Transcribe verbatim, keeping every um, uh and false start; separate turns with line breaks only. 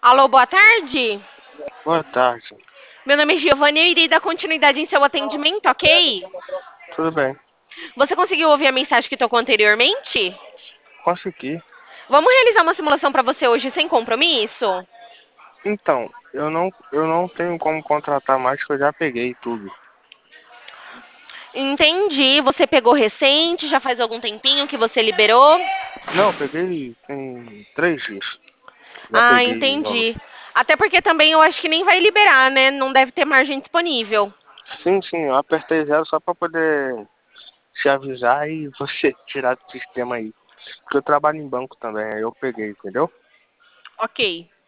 Alô, boa tarde.
Boa tarde.
Meu nome é Giovanni e eu irei dar continuidade em seu atendimento, ok?
Tudo bem?
Você conseguiu ouvir a mensagem que tocou anteriormente?
Consegui.
Vamos realizar uma simulação para você hoje sem compromisso?
Então, eu não, eu não tenho como contratar mais, que eu já peguei tudo.
Entendi. Você pegou recente, já faz algum tempinho que você liberou?
Não, eu peguei tem três dias. Já
Ah,
peguei o valor.
entendi. Até porque também eu acho que nem vai liberar, né? Não deve ter margem disponível.
Sim, sim, eu apertei zero só pra poder te avisar e você tirar do sistema aí. Porque eu trabalho em banco também, aí eu peguei, entendeu?
Ok.